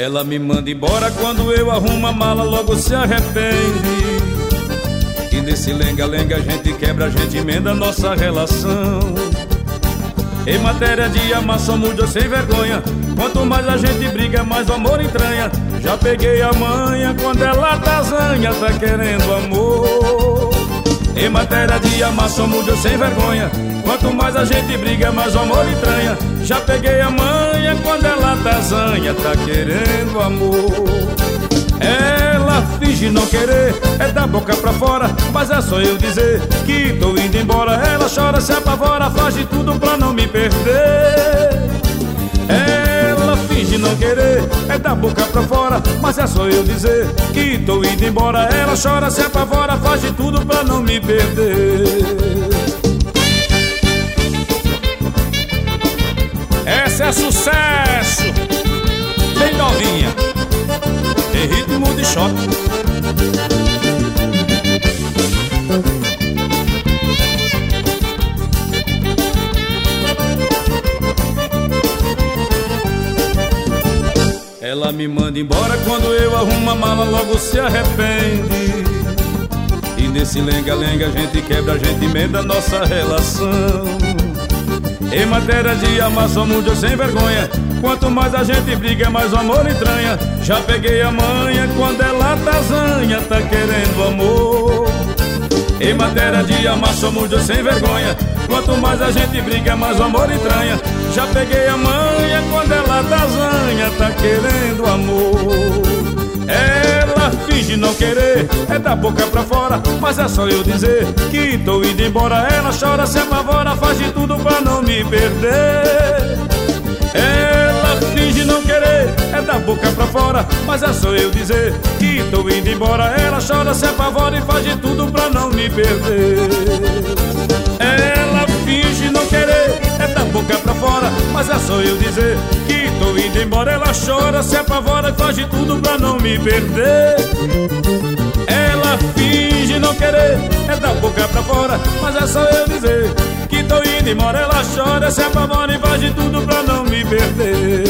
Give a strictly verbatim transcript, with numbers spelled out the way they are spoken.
Ela me manda embora quando eu arrumo a mala, logo se arrepende. E nesse lenga-lenga a gente quebra, a gente emenda nossa relação. Em matéria de amar somos dois sem vergonha. Quanto mais a gente briga, mais o amor entranha. Já peguei a manha quando ela tá zanha, tá querendo amor. Em matéria de amar somos dois sem vergonha. Quanto mais a gente briga, mais o amor entranha. Já peguei a manha quando ela tá zanha, tá querendo amor. Ela finge não querer, é da boca pra fora, mas é só eu dizer que tô indo embora. Ela chora, se apavora, faz de tudo pra não me perder. Ela finge não querer, é da boca pra fora, mas é só eu dizer que tô indo embora. Ela chora, se apavora, faz de tudo pra não me perder. Essa é sucesso, bem novinha, tem ritmo de choque. Ela me manda embora quando eu arrumo a mala, logo se arrepende. E nesse lenga-lenga a gente quebra, a gente emenda nossa relação. Em matéria de amar somos dois sem vergonha. Quanto mais a gente briga, mais o amor entranha. Já peguei a manha quando ela tá zanha, tá querendo amor. Em matéria de amar somos dois sem vergonha. Quanto mais a gente briga, mais o amor entranha. Já peguei a manha quando ela tá zanha, tá querendo amor. Ela finge não querer, é da boca pra fora, mas é só eu dizer que tô indo embora. Ela chora, se apavora, faz de tudo pra não me perder. Ela finge não querer, é da boca pra fora, mas é só eu dizer que tô indo embora. Ela chora, se apavora e faz de tudo pra não me perder. Ela finge não querer, é da boca pra fora, mas é só eu dizer que tô indo embora. Ela chora, se apavora e faz de tudo pra não me perder. Ela finge não querer, é da boca pra fora, mas é só eu dizer que tô indo embora. Ela chora, se apavora e faz de tudo pra não me perder.